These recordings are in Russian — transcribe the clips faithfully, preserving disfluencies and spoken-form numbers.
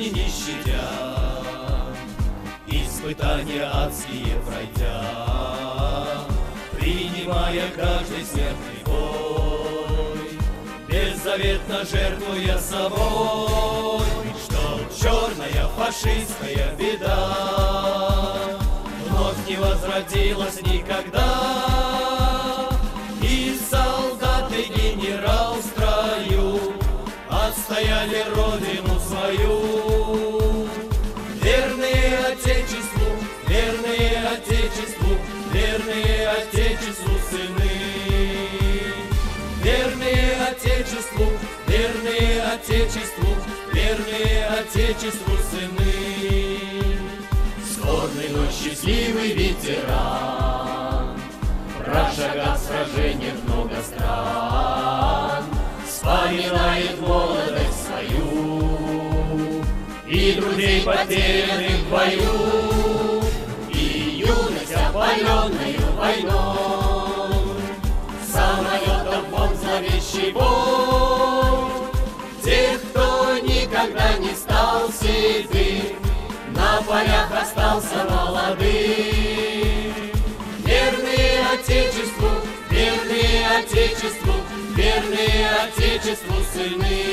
жизни не щадя, испытания адские пройдя, принимая каждый смертный бой, беззаветно жертвуя собой, чтоб черная фашистская беда вновь не возродилась никогда, и солдат и генерал в строю отстояли родину свою. Верные Отечеству, верные Отечеству, верные Отечеству сыны. Верные Отечеству, верные Отечеству, верные Отечеству сыны. Скорбный, но счастливый ветеран, прошагав в сражениях много стран, вспоминает молодость свою и друзей, потерянных в бою, и юность, опаленную войной, самолетов бомб зловещий бой, тех, кто никогда не стал седым, на полях остался молодым. Верные Отечеству, верные Отечеству, верные Отечеству сыны.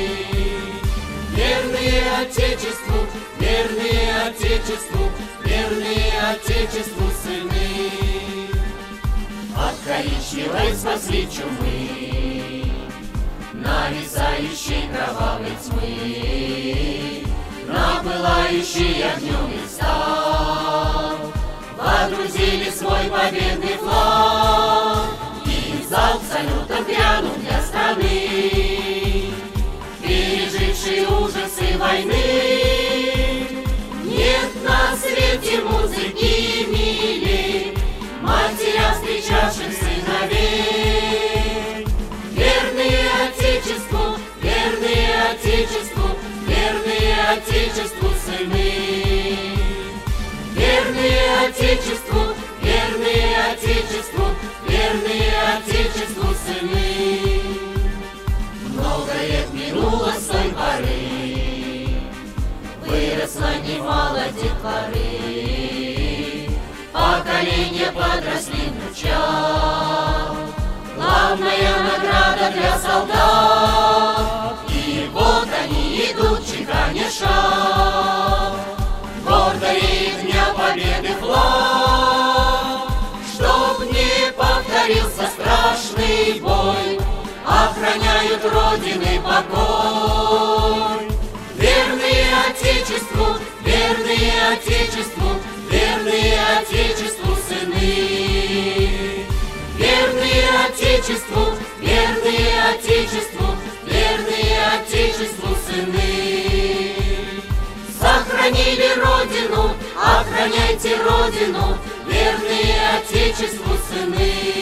Верные Отечеству, верные Отечеству, верные Отечеству сыны. От коричневой спасли чумы, нависающей кровавой тьмы, на пылающий огнем места водрузили свой победный флаг, и залп салютом грянул для страны, пережившей ужасы войны. Нет на свете музыки милей, матеря встречавших сыновей. Верные Отечеству, верные Отечеству, верные Отечеству сыны. Верные Отечеству, верные Отечеству, верные Отечеству сыны. Много лет минуло с той поры, выросло немало детворы, поколения подросли внучат, главная награда для солдат. И вот они идут, чеканя шаг, гордо реет Дня Победы флаг. Чтоб не повторился страшный бой, охраняют Родины покой. Верные Отечеству, верные Отечеству, верные Отечеству сыны. Верные Отечеству, верные Отечеству, верные Отечеству сыны. Сохранили Родину, охраняйте Родину, верные Отечеству сыны.